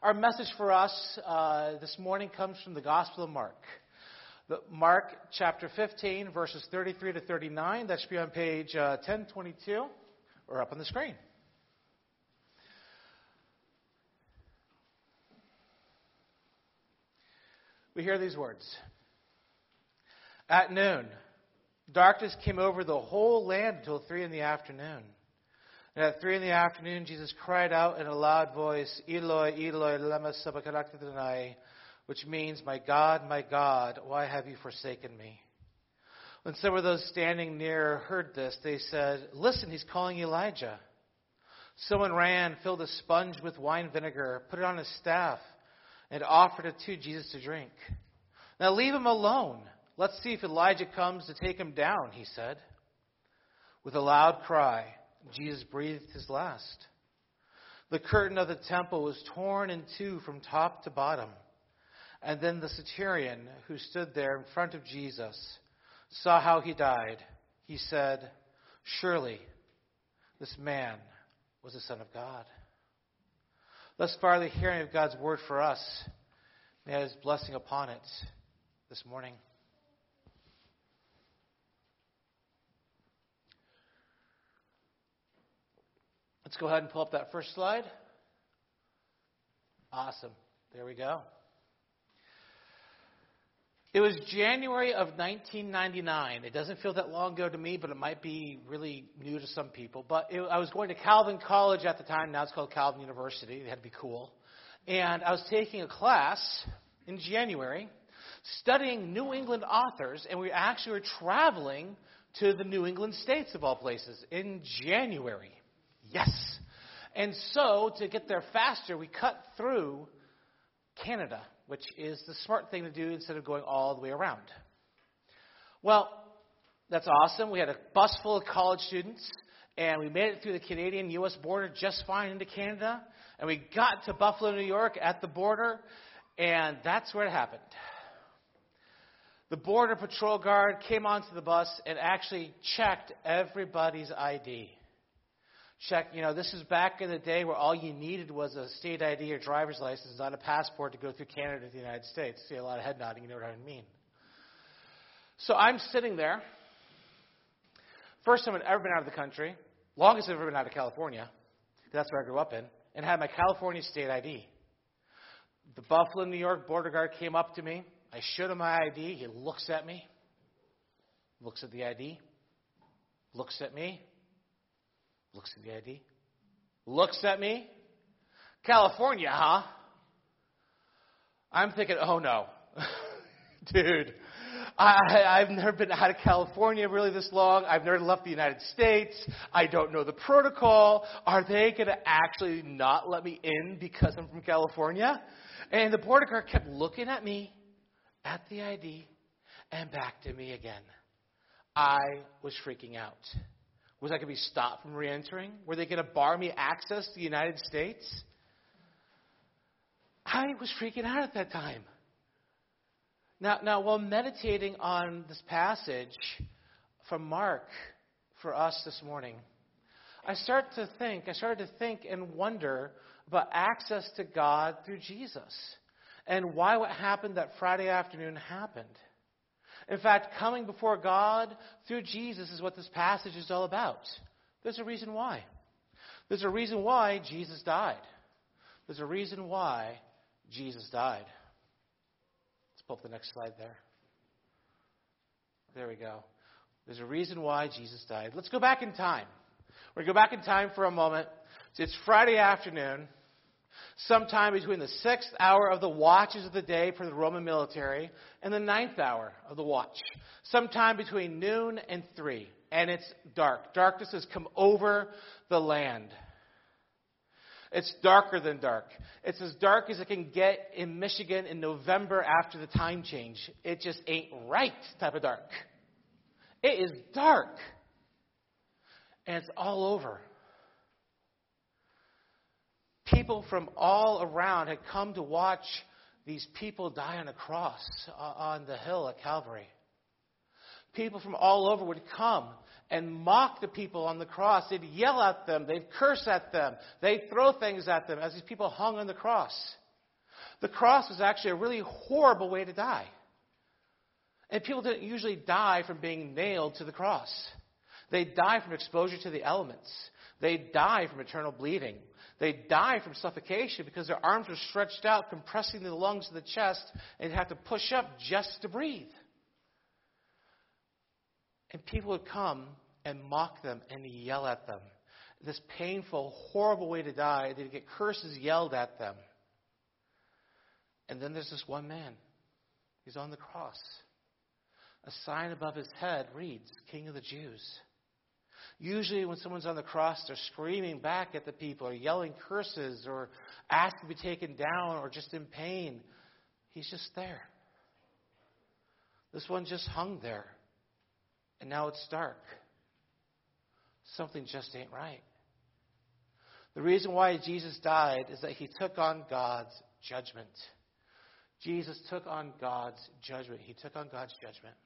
Our message for us this morning comes from the Gospel of Mark. Mark chapter 15, verses 33 to 39. That should be on page 1022 or up on the screen. We hear these words. At noon, darkness came over the whole land until 3 in the afternoon. And at 3 in the afternoon, Jesus cried out in a loud voice, Eloi, Eloi, lema sabachthani, which means, my God, why have you forsaken me? When some of those standing near heard this, they said, listen, he's calling Elijah. Someone ran, filled a sponge with wine vinegar, put it on his staff, and offered it to Jesus to drink. Now leave him alone. Let's see if Elijah comes to take him down, he said. With a loud cry, Jesus breathed his last. The curtain of the temple was torn in two from top to bottom. And then the centurion who stood there in front of Jesus saw how he died. He said, surely this man was the Son of God. Thus far, the hearing of God's word for us. May I have his blessing upon it this morning. Let's go ahead and pull up that first slide. Awesome. There we go. It was January of 1999. It doesn't feel that long ago to me, but it might be really new to some people. But I was going to Calvin College at the time. Now it's called Calvin University. It had to be cool. And I was taking a class in January studying New England authors, and we actually were traveling to the New England states, of all places, in January. Yes. And so, to get there faster, we cut through Canada, which is the smart thing to do instead of going all the way around. Well, that's awesome. We had a bus full of college students, and we made it through the Canadian-U.S. border just fine into Canada. And we got to Buffalo, New York at the border, and that's where it happened. The Border Patrol guard came onto the bus and actually checked everybody's ID. This is back in the day where all you needed was a state ID or driver's license, not a passport to go through Canada to the United States. See a lot of head nodding, you know what I mean. So I'm sitting there. First time I've ever been out of the country. Longest I've ever been out of California. That's where I grew up in. And had my California state ID. The Buffalo, New York border guard came up to me. I showed him my ID. He looks at me. Looks at the ID. Looks at me. Looks at the ID. Looks at me. California, huh? I'm thinking, oh no. Dude, I've never been out of California really this long. I've never left the United States. I don't know the protocol. Are they going to actually not let me in because I'm from California? And the border guard kept looking at me, at the ID, and back to me again. I was freaking out. Was I going to be stopped from re-entering? Were they going to bar me access to the United States? I was freaking out at that time. Now, while meditating on this passage from Mark for us this morning, I started to think and wonder about access to God through Jesus and why what happened that Friday afternoon happened. In fact, coming before God through Jesus is what this passage is all about. There's a reason why. There's a reason why Jesus died. There's a reason why Jesus died. Let's pull up the next slide there. There we go. There's a reason why Jesus died. Let's go back in time. We're going to go back in time for a moment. It's Friday afternoon, sometime between the 6th hour of the watches of the day for the Roman military and the 9th hour of the watch, sometime between noon and 3, and it's dark. Darkness has come over the land. It's darker than dark. It's as dark as it can get in Michigan in November after the time change. It just ain't right type of dark. It is dark. And it's all over. People from all around had come to watch these people die on a cross on the hill at Calvary. People from all over would come and mock the people on the cross. They'd yell at them. They'd curse at them. They'd throw things at them as these people hung on the cross. The cross was actually a really horrible way to die. And people didn't usually die from being nailed to the cross. They die from exposure to the elements. They die from eternal bleeding. They die from suffocation because their arms were stretched out, compressing the lungs to the chest, and they'd have to push up just to breathe. And people would come and mock them and yell at them. This painful, horrible way to die. They'd get curses yelled at them. And then there's this one man. He's on the cross. A sign above his head reads, King of the Jews. Usually when someone's on the cross, they're screaming back at the people or yelling curses or asking to be taken down or just in pain. He's just there. This one just hung there. And now it's dark. Something just ain't right. The reason why Jesus died is that he took on God's judgment. Jesus took on God's judgment. He took on God's judgment.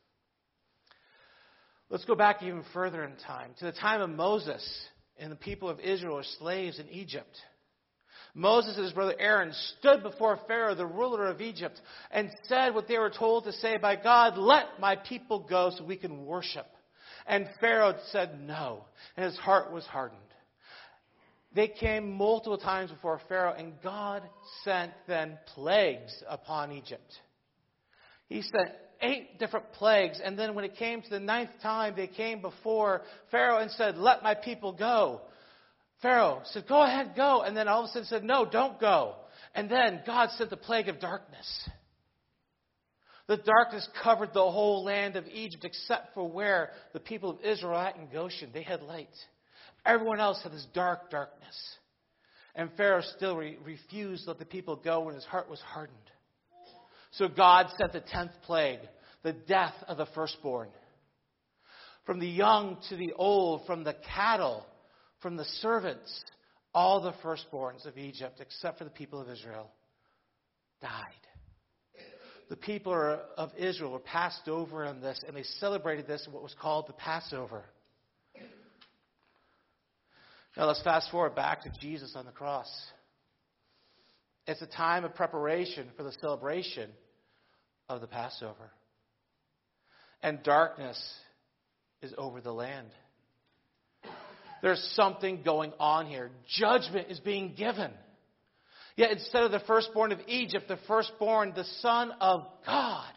Let's go back even further in time, to the time of Moses and the people of Israel were slaves in Egypt. Moses and his brother Aaron stood before Pharaoh, the ruler of Egypt, and said what they were told to say by God, let my people go so we can worship. And Pharaoh said no, and his heart was hardened. They came multiple times before Pharaoh, and God sent then plagues upon Egypt. He sent 8 different plagues, and then when it came to the 9th time, they came before Pharaoh and said, let my people go. Pharaoh said, go ahead, go. And then all of a sudden said, no, don't go. And then God sent the plague of darkness. The darkness covered the whole land of Egypt except for where the people of Israel were at in Goshen. They had light. Everyone else had this darkness. And Pharaoh still refused to let the people go when his heart was hardened. So God sent the 10th plague, the death of the firstborn. From the young to the old, from the cattle, from the servants, all the firstborns of Egypt, except for the people of Israel, died. The people of Israel were passed over on this, and they celebrated this in what was called the Passover. Now let's fast forward back to Jesus on the cross. It's a time of preparation for the celebration of the Passover. And darkness is over the land. There's something going on here. Judgment is being given. Yet instead of the firstborn of Egypt, the firstborn, the Son of God,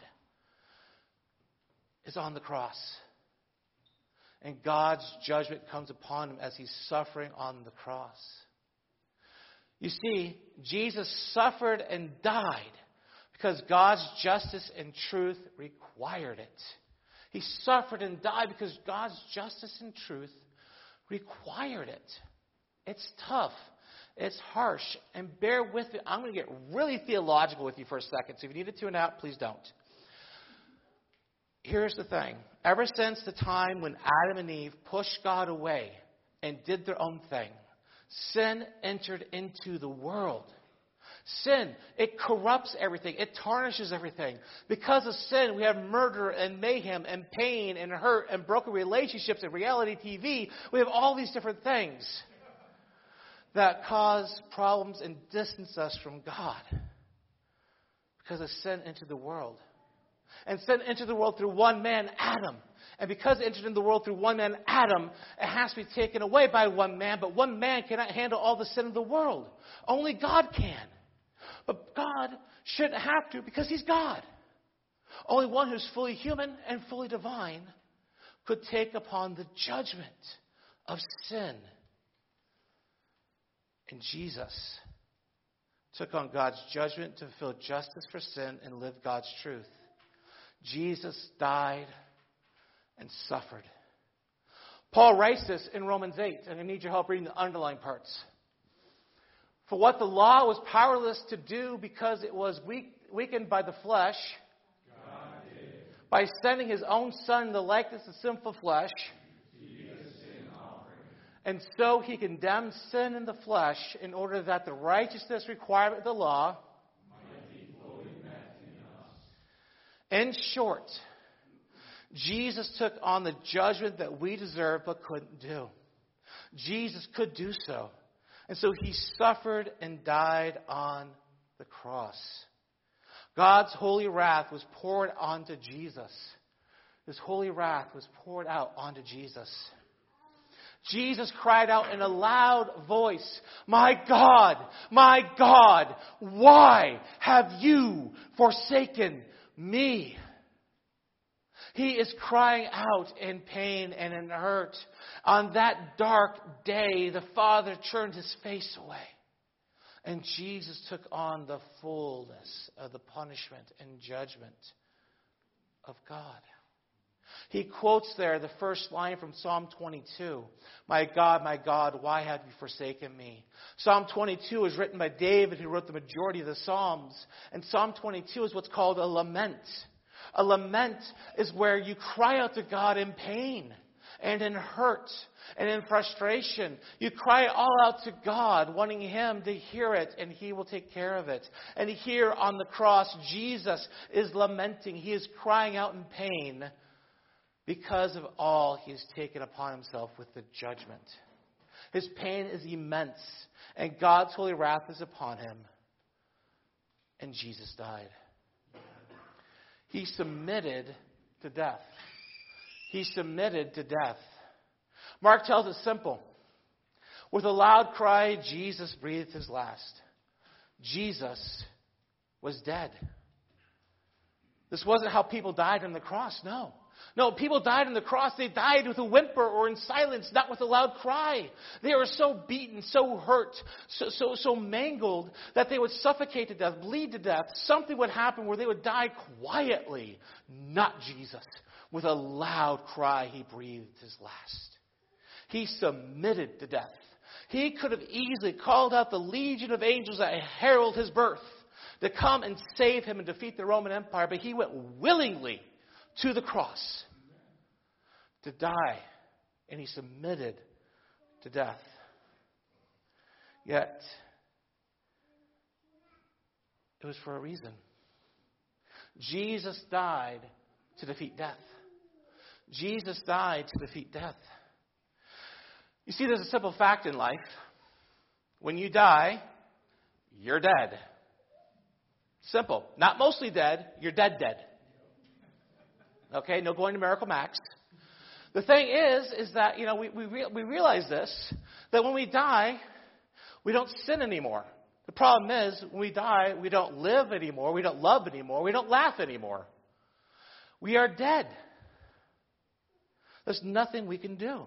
is on the cross. And God's judgment comes upon him as he's suffering on the cross. You see, Jesus suffered and died because God's justice and truth required it. He suffered and died because God's justice and truth required it. It's tough. It's harsh. And bear with me. I'm going to get really theological with you for a second. So if you need to tune out, please don't. Here's the thing. Ever since the time when Adam and Eve pushed God away and did their own thing, sin entered into the world. Sin, it corrupts everything. It tarnishes everything. Because of sin, we have murder and mayhem and pain and hurt and broken relationships and reality TV. We have all these different things that cause problems and distance us from God. Because of sin entered the world. And sin entered the world through one man, Adam. And because it entered into the world through one man, Adam, it has to be taken away by one man. But one man cannot handle all the sin of the world. Only God can. But God shouldn't have to because he's God. Only one who's fully human and fully divine could take upon the judgment of sin. And Jesus took on God's judgment to fulfill justice for sin and live God's truth. Jesus died and suffered. Paul writes this in Romans 8, and I need your help reading the underlying parts. For what the law was powerless to do because it was weakened by the flesh, by sending his own Son in the likeness of sinful flesh, and so he condemned sin in the flesh in order that the righteousness requirement of the law might be fully met in us. In short, Jesus took on the judgment that we deserve but couldn't do. Jesus could do so. And so he suffered and died on the cross. God's holy wrath was poured onto Jesus. His holy wrath was poured out onto Jesus. Jesus cried out in a loud voice, my God, why have you forsaken me?" He is crying out in pain and in hurt. On that dark day, the Father turned his face away. And Jesus took on the fullness of the punishment and judgment of God. He quotes there the first line from Psalm 22. My God, why have you forsaken me?" Psalm 22 is written by David, who wrote the majority of the Psalms. And Psalm 22 is what's called a lament. A lament is where you cry out to God in pain and in hurt and in frustration. You cry all out to God, wanting Him to hear it, and He will take care of it. And here on the cross, Jesus is lamenting. He is crying out in pain because of all He has taken upon Himself with the judgment. His pain is immense, and God's holy wrath is upon Him. And Jesus died. He submitted to death. He submitted to death. Mark tells it simple. With a loud cry, Jesus breathed his last. Jesus was dead. This wasn't how people died on the cross, no. No, people died on the cross. They died with a whimper or in silence, not with a loud cry. They were so beaten, so hurt, so mangled that they would suffocate to death, bleed to death. Something would happen where they would die quietly. Not Jesus. With a loud cry, he breathed his last. He submitted to death. He could have easily called out the legion of angels that herald his birth to come and save him and defeat the Roman Empire, but he went willingly to the cross to die, and he submitted to death. Yet, it was for a reason. Jesus died to defeat death. Jesus died to defeat death. You see, there's a simple fact in life. When you die, you're dead. Simple. Not mostly dead, you're dead. Okay, no going to Miracle Max. The thing is that, we realize this, that when we die, we don't sin anymore. The problem is, when we die, we don't live anymore, we don't love anymore, we don't laugh anymore. We are dead. There's nothing we can do.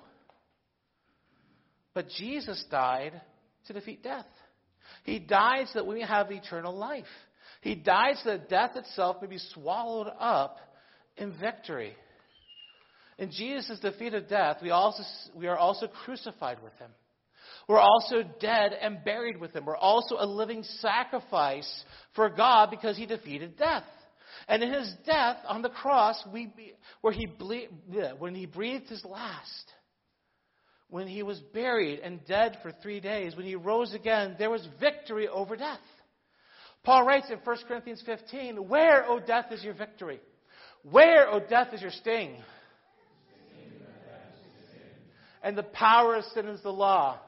But Jesus died to defeat death. He died so that we may have eternal life. He died so that death itself may be swallowed up in victory. In Jesus' defeat of death, we are also crucified with Him. We're also dead and buried with Him. We're also a living sacrifice for God because He defeated death. And in His death on the cross, when He breathed His last, when He was buried and dead for 3 days, when He rose again, there was victory over death. Paul writes in 1 Corinthians 15, "Where, O death, is your victory? Where, O death, is your sting? And the power of sin is the law."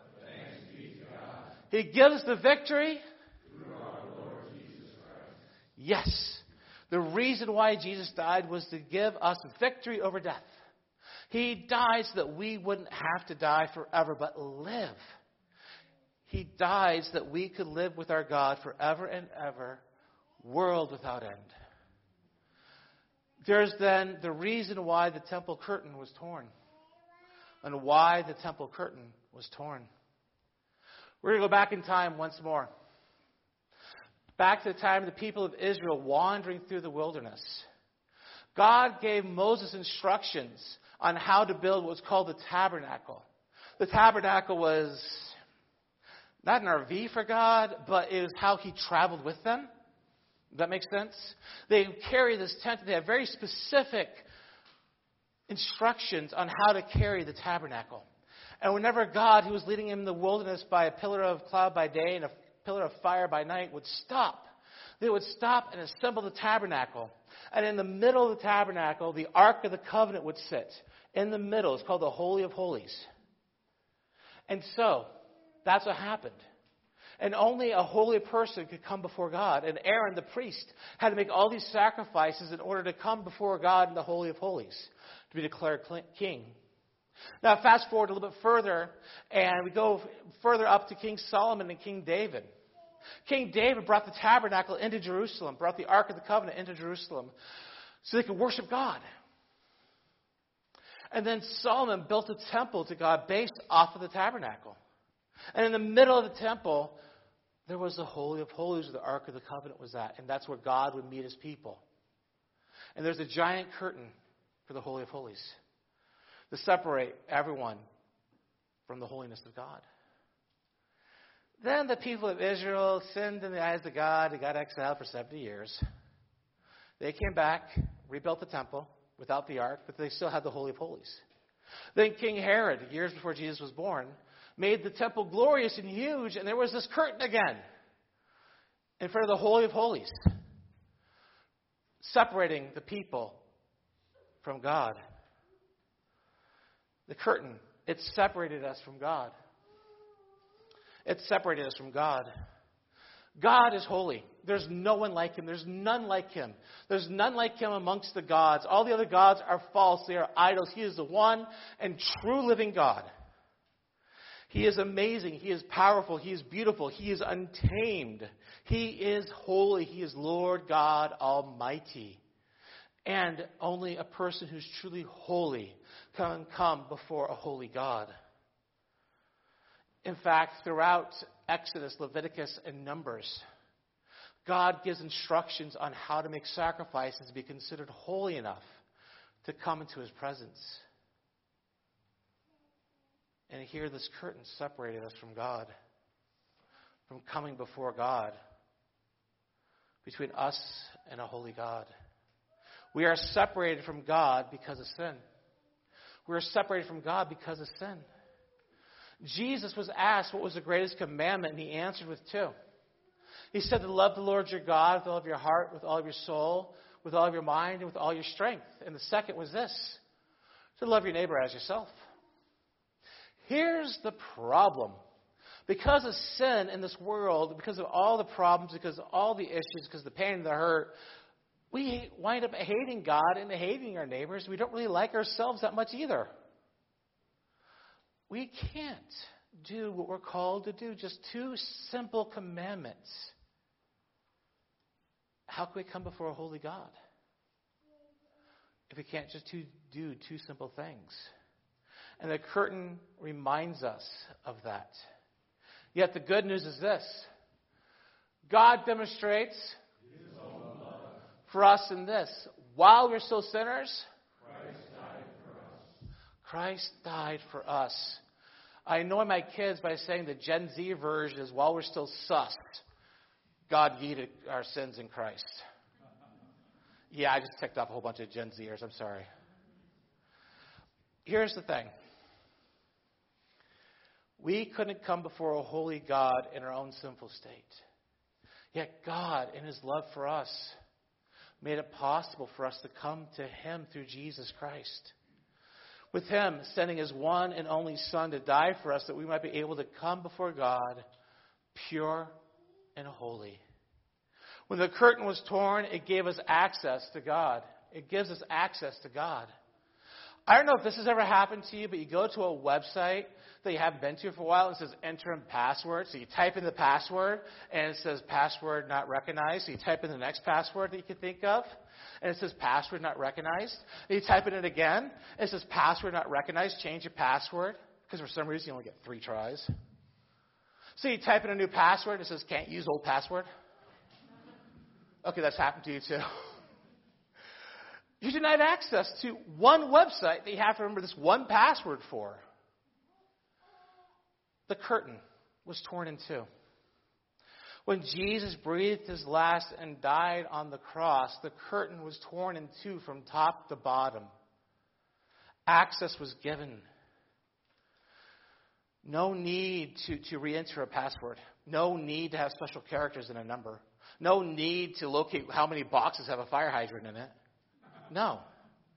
He gives the victory through our Lord Jesus Christ. Yes. The reason why Jesus died was to give us victory over death. He died so that we wouldn't have to die forever, but live. He died so that we could live with our God forever and ever, world without end. There's then the reason why the temple curtain was torn. And why the temple curtain was torn. We're going to go back in time once more. Back to the time of the people of Israel wandering through the wilderness. God gave Moses instructions on how to build what was called the tabernacle. The tabernacle was not an RV for God, but it was how He traveled with them. Does that make sense? They carry this tent. They have very specific instructions on how to carry the tabernacle. And whenever God, who was leading him in the wilderness by a pillar of cloud by day and a pillar of fire by night, would stop, they would stop and assemble the tabernacle. And in the middle of the tabernacle, the Ark of the Covenant would sit. In the middle, it's called the Holy of Holies. And so, that's what happened. And only a holy person could come before God. And Aaron, the priest, had to make all these sacrifices in order to come before God in the Holy of Holies, to be declared king. Now, fast forward a little bit further, and we go further up to King Solomon and King David. King David brought the tabernacle into Jerusalem, brought the Ark of the Covenant into Jerusalem, so they could worship God. And then Solomon built a temple to God based off of the tabernacle. And in the middle of the temple, there was the Holy of Holies where the Ark of the Covenant was at. And that's where God would meet his people. And there's a giant curtain for the Holy of Holies to separate everyone from the holiness of God. Then the people of Israel sinned in the eyes of God. They got exiled for 70 years. They came back, rebuilt the temple without the ark, but they still had the Holy of Holies. Then King Herod, years before Jesus was born, made the temple glorious and huge, and there was this curtain again in front of the Holy of Holies, separating the people from God. The curtain, it separated us from God. It separated us from God. God is holy. There's no one like him. There's none like him. There's none like him amongst the gods. All the other gods are false. They are idols. He is the one and true living God. He is amazing. He is powerful. He is beautiful. He is untamed. He is holy. He is Lord God Almighty. And only a person who's truly holy can come before a holy God. In fact, throughout Exodus, Leviticus, and Numbers, God gives instructions on how to make sacrifices to be considered holy enough to come into his presence. And here this curtain separated us from God, from coming before God, between us and a holy God. We are separated from God because of sin. We are separated from God because of sin. Jesus was asked what was the greatest commandment, and he answered with two. He said to love the Lord your God with all of your heart, with all of your soul, with all of your mind, and with all your strength. And the second was this, to love your neighbor as yourself. Here's the problem. Because of sin in this world, because of all the problems, because of all the issues, because of the pain and the hurt, we wind up hating God and hating our neighbors. We don't really like ourselves that much either. We can't do what we're called to do. Just two simple commandments. How can we come before a holy God if we can't just do two simple things? And the curtain reminds us of that. Yet the good news is this. God demonstrates for us in this. While we're still sinners, Christ died for us. I annoy my kids by saying the Gen Z version is while we're still sus, God yeeted our sins in Christ. Yeah, I just ticked off a whole bunch of Gen Zers. I'm sorry. Here's the thing. We couldn't come before a holy God in our own sinful state. Yet God, in his love for us, made it possible for us to come to him through Jesus Christ. With him sending his one and only Son to die for us that we might be able to come before God pure and holy. When the curtain was torn, it gave us access to God. It gives us access to God. I don't know if this has ever happened to you, but you go to a website that you haven't been to for a while and it says enter in password. So you type in the password and it says password not recognized. So you type in the next password that you can think of and it says password not recognized. And you type in it again and it says password not recognized. Change your password because for some reason you only get 3 tries. So you type in a new password and it says can't use old password. Okay, that's happened to you too. You denied access to one website that you have to remember this one password for. The curtain was torn in two. When Jesus breathed his last and died on the cross, the curtain was torn in two from top to bottom. Access was given. No need to re-enter a password. No need to have special characters in a number. No need to locate how many boxes have a fire hydrant in it. No.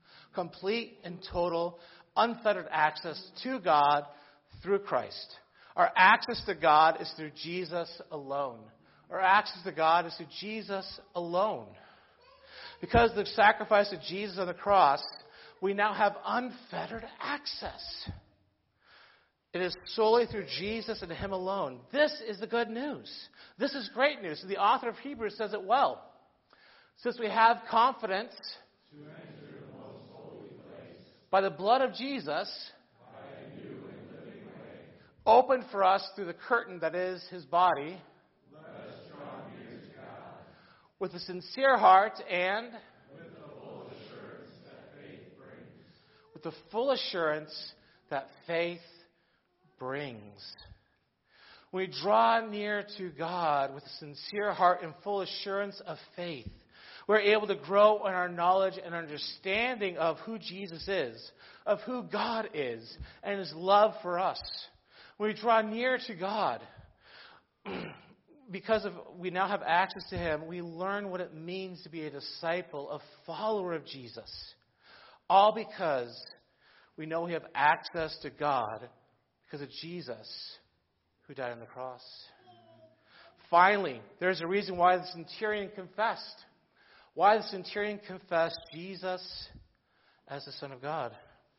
Complete and total, unfettered access to God through Christ. Our access to God is through Jesus alone. Our access to God is through Jesus alone. Because of the sacrifice of Jesus on the cross, we now have unfettered access. It is solely through Jesus and Him alone. This is the good news. This is great news. The author of Hebrews says it well. Since we have confidence to enter the most holy place by the blood of Jesus, by a new and living way, opened for us through the curtain that is His body, let us draw near to God with a sincere heart and with the full assurance that faith brings. With the full assurance that faith brings. When we draw near to God with a sincere heart and full assurance of faith, we're able to grow in our knowledge and understanding of who Jesus is, of who God is, and His love for us. When we draw near to God, because we now have access to Him, we learn what it means to be a disciple, a follower of Jesus. All because we know we have access to God because of Jesus who died on the cross. Finally, there's a reason why the centurion confessed. Why the centurion confessed Jesus as the Son of God.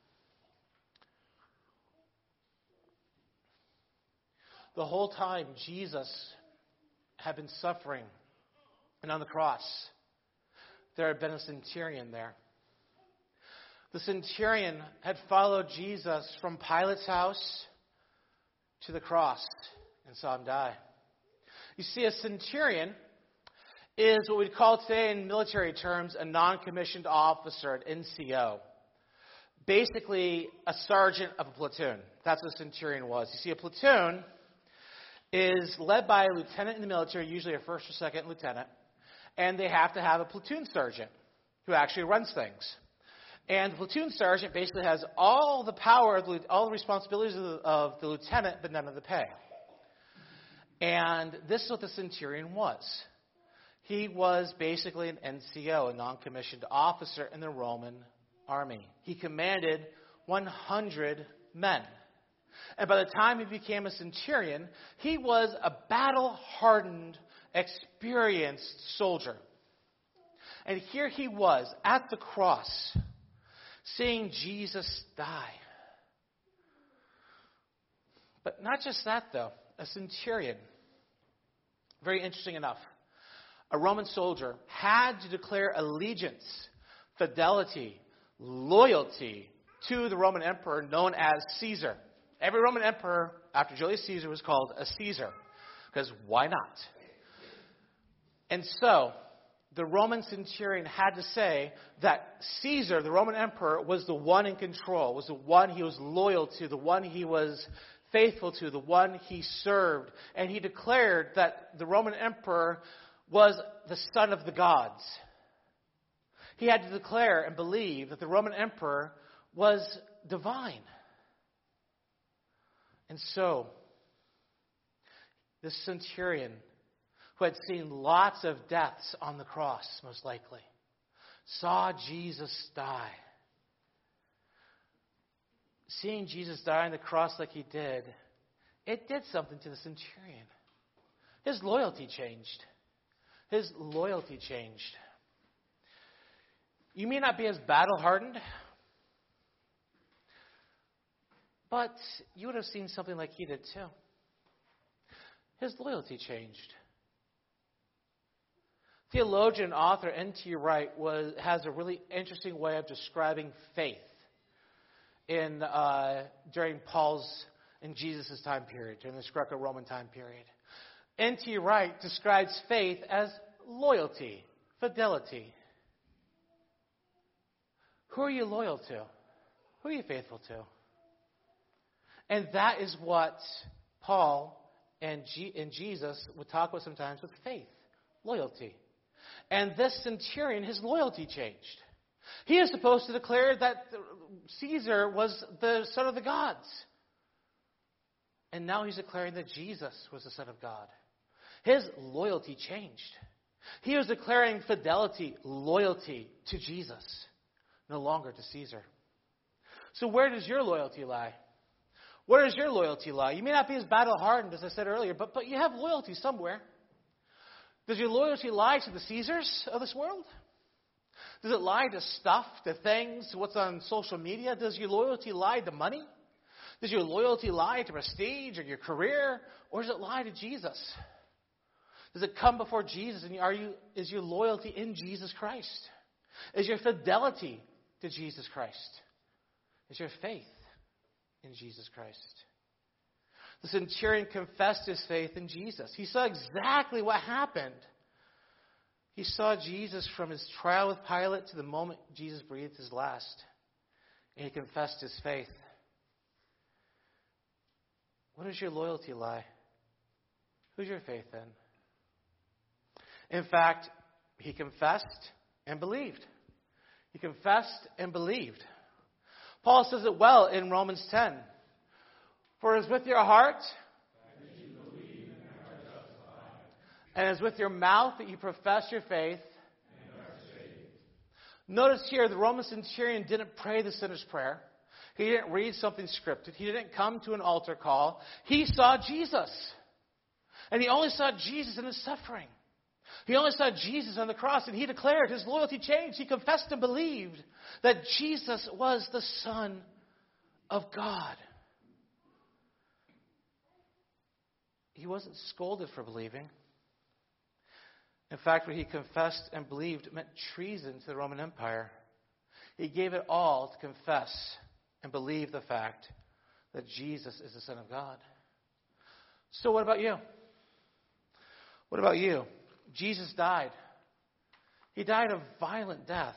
The whole time Jesus had been suffering and on the cross, there had been a centurion there. The centurion had followed Jesus from Pilate's house to the cross and saw Him die. You see, a centurion is what we'd call today in military terms a non-commissioned officer, an NCO. Basically, a sergeant of a platoon. That's what a centurion was. You see, a platoon is led by a lieutenant in the military, usually a first or second lieutenant, and they have to have a platoon sergeant who actually runs things. And the platoon sergeant basically has all the power, all the responsibilities of the lieutenant, but none of the pay. And this is what the centurion was. He was basically an NCO, a non-commissioned officer in the Roman army. He commanded 100 men. And by the time he became a centurion, he was a battle-hardened, experienced soldier. And here he was at the cross, seeing Jesus die. But not just that, though. A centurion, very interesting enough, a Roman soldier had to declare allegiance, fidelity, loyalty to the Roman emperor known as Caesar. Every Roman emperor after Julius Caesar was called a Caesar, because why not? And so the Roman centurion had to say that Caesar, the Roman emperor, was the one in control, was the one he was loyal to, the one he was faithful to, the one he served. And he declared that the Roman emperor was the son of the gods. He had to declare and believe that the Roman emperor was divine. And so, this centurion, who had seen lots of deaths on the cross, most likely, saw Jesus die. Seeing Jesus die on the cross like he did, it did something to the centurion. His loyalty changed. His loyalty changed. You may not be as battle-hardened, but you would have seen something like he did too. His loyalty changed. Theologian and author N.T. Wright has a really interesting way of describing faith during Paul's and Jesus' time period, during this Greco-Roman time period. N.T. Wright describes faith as loyalty, fidelity. Who are you loyal to? Who are you faithful to? And that is what Paul and Jesus would talk about sometimes with faith, loyalty. And this centurion, his loyalty changed. He is supposed to declare that Caesar was the son of the gods. And now he's declaring that Jesus was the Son of God. His loyalty changed. He was declaring fidelity, loyalty to Jesus, no longer to Caesar. So where does your loyalty lie? Where does your loyalty lie? You may not be as battle-hardened as I said earlier, but you have loyalty somewhere. Does your loyalty lie to the Caesars of this world? Does it lie to stuff, to things, to what's on social media? Does your loyalty lie to money? Does your loyalty lie to prestige or your career? Or does it lie to Jesus? Does it come before Jesus? And is your loyalty in Jesus Christ? Is your fidelity to Jesus Christ? Is your faith in Jesus Christ? The centurion confessed his faith in Jesus. He saw exactly what happened. He saw Jesus from his trial with Pilate to the moment Jesus breathed his last. And he confessed his faith. Where does your loyalty lie? Who's your faith in? In fact, he confessed and believed. He confessed and believed. Paul says it well in Romans 10. For it is with your heart and it is with your mouth that you profess your faith. Notice here the Roman centurion didn't pray the sinner's prayer. He didn't read something scripted. He didn't come to an altar call. He saw Jesus. And he only saw Jesus in his suffering. He only saw Jesus on the cross, and he declared his loyalty changed. He confessed and believed that Jesus was the Son of God. He wasn't scolded for believing. In fact, what he confessed and believed meant treason to the Roman Empire. He gave it all to confess and believe the fact that Jesus is the Son of God. So what about you? What about you? Jesus died. He died a violent death.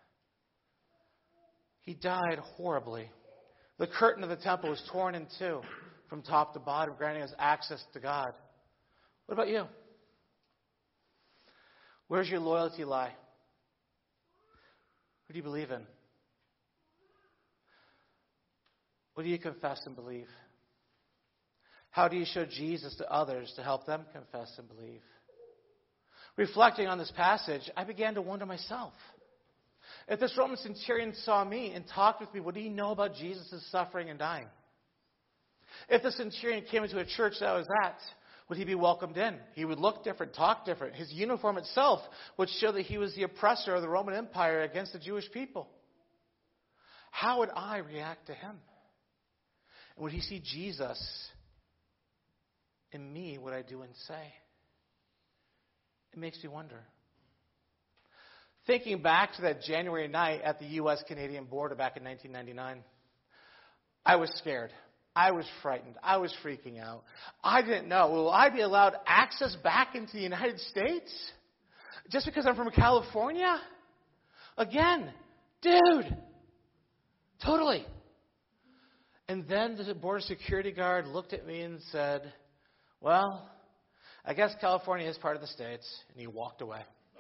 He died horribly. The curtain of the temple was torn in two from top to bottom, granting us access to God. What about you? Where's your loyalty lie? Who do you believe in? What do you confess and believe? How do you show Jesus to others to help them confess and believe? Reflecting on this passage, I began to wonder myself. If this Roman centurion saw me and talked with me, what do he know about Jesus' suffering and dying? If the centurion came into a church that I was at, would he be welcomed in? He would look different, talk different. His uniform itself would show that he was the oppressor of the Roman Empire against the Jewish people. How would I react to him? And would he see Jesus in me, what I do and say? It makes me wonder. Thinking back to that January night at the U.S.-Canadian border back in 1999, I was scared. I was frightened. I was freaking out. I didn't know, will I be allowed access back into the United States? Just because I'm from California? Again, dude, totally. And then the border security guard looked at me and said, well, I guess California is part of the States, and he walked away.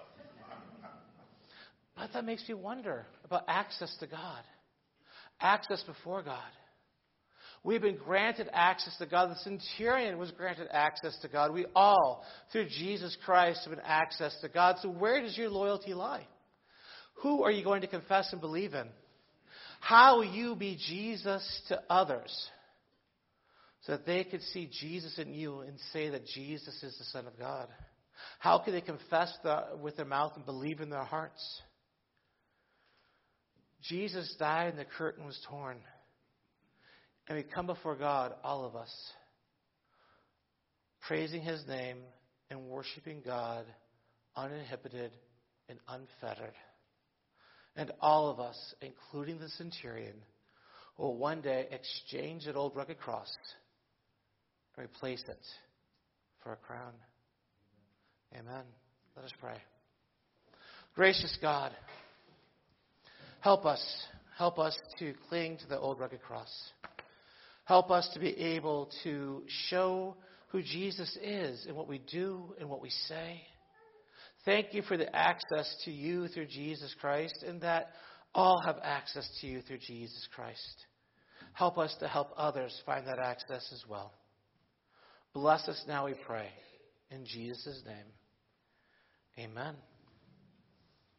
But that makes me wonder about access to God, access before God. We've been granted access to God. The centurion was granted access to God. We all, through Jesus Christ, have been access to God. So where does your loyalty lie? Who are you going to confess and believe in? How will you be Jesus to others so that they could see Jesus in you and say that Jesus is the Son of God? How can they confess with their mouth and believe in their hearts? Jesus died and the curtain was torn. And we come before God, all of us, praising His name and worshiping God uninhibited and unfettered. And all of us, including the centurion, will one day exchange that old rugged cross and replace it for a crown. Amen. Let us pray. Gracious God, help us to cling to the old rugged cross. Help us to be able to show who Jesus is in what we do and what we say. Thank you for the access to you through Jesus Christ, and that all have access to you through Jesus Christ. Help us to help others find that access as well. Bless us now, we pray. In Jesus' name, amen.